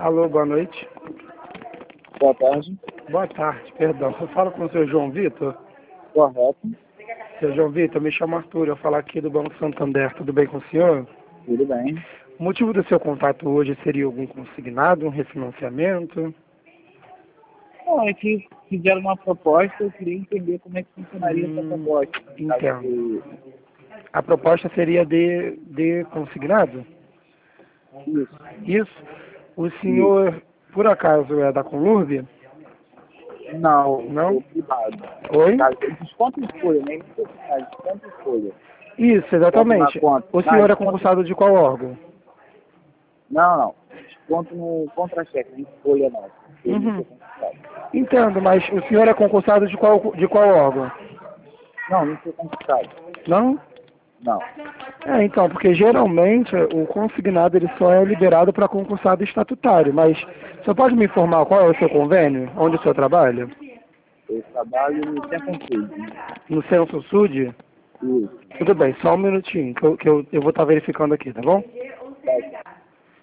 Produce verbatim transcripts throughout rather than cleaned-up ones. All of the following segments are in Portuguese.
Alô, boa noite. Boa tarde. Boa tarde, perdão. Eu falo com o senhor João Vitor? Correto. Senhor João Vitor, me chamo Arthur, eu falo aqui do Banco Santander. Tudo bem com o senhor? Tudo bem. O motivo do seu contato hoje seria algum consignado, um refinanciamento? Bom, é que fizeram uma proposta, eu queria entender como é que funcionaria essa Hum, proposta. entendo. A proposta seria de, de consignado? Isso. Isso? O Isso. senhor, por acaso, é da Conlurb? Não, Não? sou privado. Oi? Tá, desconto em folha, nem necessidade, desconto em folha. Isso, Desconto na exatamente. conta. O Ah, senhor é desconto... concursado de qual órgão? Não, não. Desconto no contra-cheque, nem folha não. Eu não Uhum. sou concursado. Entendo, mas o senhor é concursado de qual, de qual órgão? Não, não sou concursado. Não? Não. É, então, porque geralmente o consignado ele só é liberado para concursado estatutário, mas você pode me informar qual é o seu convênio? Onde o senhor trabalha? Eu trabalho no Centro Sul. No Censo Sud? Isso. Tudo bem, só um minutinho, que eu, que eu, eu vou estar verificando aqui, tá bom? Tá.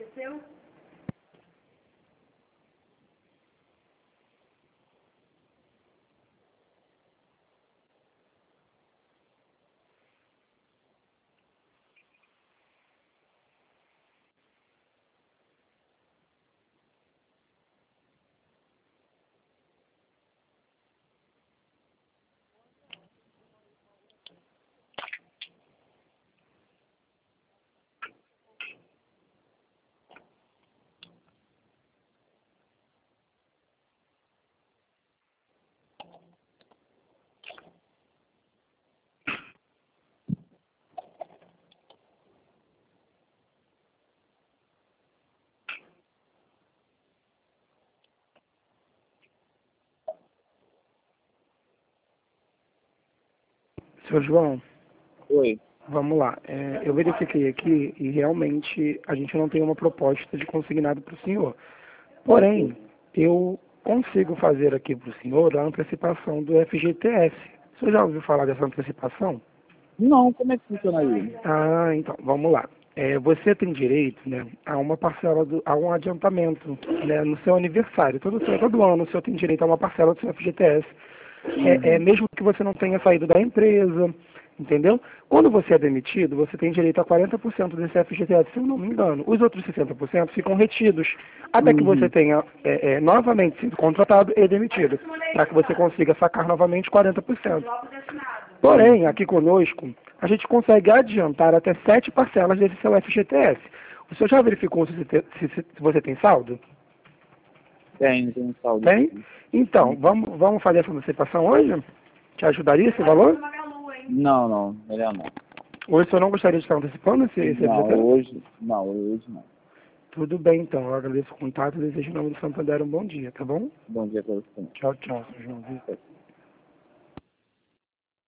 Senhor João, Oi. vamos lá. É, eu verifiquei aqui e realmente a gente não tem uma proposta de consignado para o senhor. Porém, eu consigo fazer aqui para o senhor a antecipação do F G T S. O senhor já ouviu falar dessa antecipação? Não, como é que funcionaria? Ah, então, vamos lá. É, você tem direito, né, a uma parcela, do, a um adiantamento, né, no seu aniversário. Todo, todo ano o senhor tem direito a uma parcela do seu F G T S. É, é, Uhum. mesmo que você não tenha saído da empresa, entendeu? Quando você é demitido, você tem direito a quarenta por cento desse F G T S, se eu não me engano. Os outros sessenta por cento ficam retidos, até que você Uhum. tenha é, é, novamente sido contratado e demitido, para que você consiga sacar novamente quarenta por cento. Porém, Uhum. aqui conosco, a gente consegue adiantar até sete parcelas desse seu F G T S. O senhor já verificou se, você se, se você tem saldo? Tem, tem um saldo Tem? aqui. Então, Uhum. vamos, vamos fazer essa antecipação hoje? Te ajudaria esse valor? Não, não, melhor não. Ou o senhor não gostaria de estar antecipando esse, esse Não, F G T S? hoje, não, hoje não. Tudo bem, então. Eu agradeço o contato e desejo em nome do Santander um bom dia, tá bom? Bom dia para você. Tchau, tchau, senhor João Vitor.